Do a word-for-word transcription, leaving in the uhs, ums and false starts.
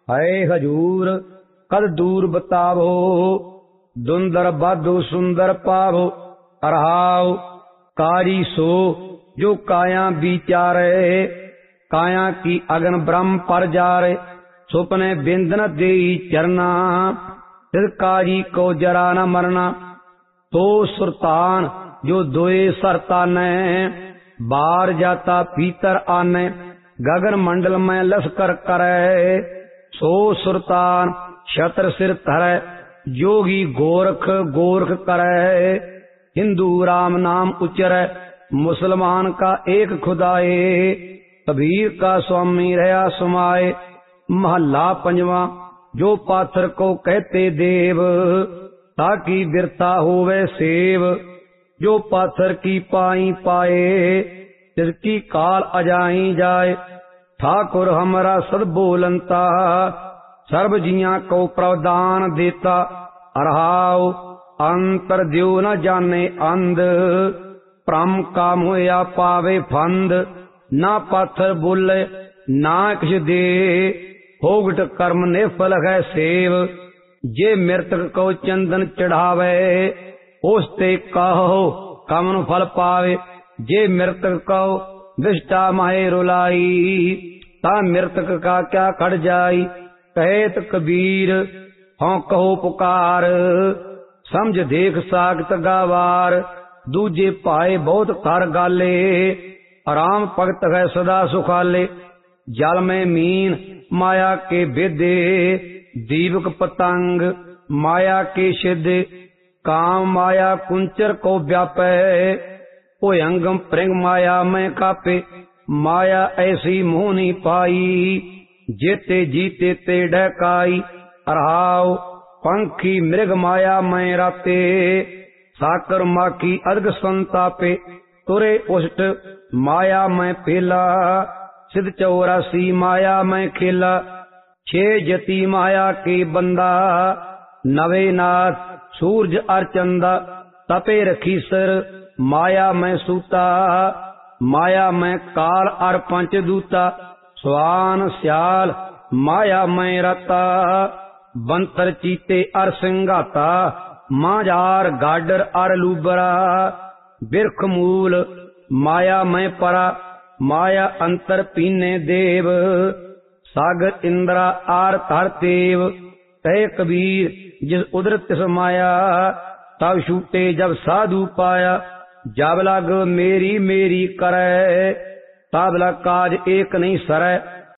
है हजूर कद दूर बतावो, दुंदर बाधो सुंदर पावो। अरहाव कारी सो जो काया विचारे, काया की अगन ब्रह्म पर जारे। सुपने बिंद न देई चरना, तिस काजी को जरा न मरना। तो सुरतान जो दोए सरता ने, बार जाता भीतर आने। गगन मंडल में लश्कर करे, सो सुरतान छत्र सिर धरे। जोगी गोरख गोरख करे, हिंदू राम नाम उच्चरे। मुसलमान का एक खुदाए, कबीर का स्वामी रहा समाए। महला पंजवा जो पाथर को कहते देव, ताकि बिरता होवे सेव। जो पाथर की पाई पाए, तिसकी काल अजाई जाए। ठाकुर हमरा सद बोलंता, सर्व जिया को प्रदान देता। अरहाव अंतर द्यो न जाने अंध, भ्रम का मोया पावे फंद। ना पाथर बोले ना किछ दे, होगट कर्म निफल है सेव। जे मृतक को चंदन चढ़ावे, उसते कहो कमन फल पावे। जे मृतक को विष्टा माहे रुलाई, ता मृतक का क्या खड़ जाई। कहत कबीर हों कहो पुकार, समझ देख सागत गावार। दूजे पाए बहुत कर गाले, आराम भगत है सदा सुखाले। जल में मीन माया के बेदे, दीपक पतंग माया के सिद्धे। काम माया कुंचर को व्यापे, भुजंगम प्रिंग माया में कापे। माया ऐसी मोहनी पाई, जेते जीते ते डकाई। अरहाव पंखी मृग माया में राते, साकर माखी अर्घ संतापे। तुरे उष्ट माया में पेला, सिद्ध चौरासी माया में खेला। छे जति माया के बंदा, नवे नाथ सूरज अर्चंदा। तपे रखी सर माया में सूता, माया में काल अर पंचदूता। स्वान स्याल माया में रता, बंतर चीते अर सिंगाता। मांजार गाडर अर लूबरा, बिरख मूल माया में परा। माया अंतर पीने देव, सागर इंद्रा आर धर देव। कहे कबीर जिस उदर तिस माया, तब छूटे जब साधु पाया। जब लग मेरी मेरी करे, तब लग काज एक नहीं सरै।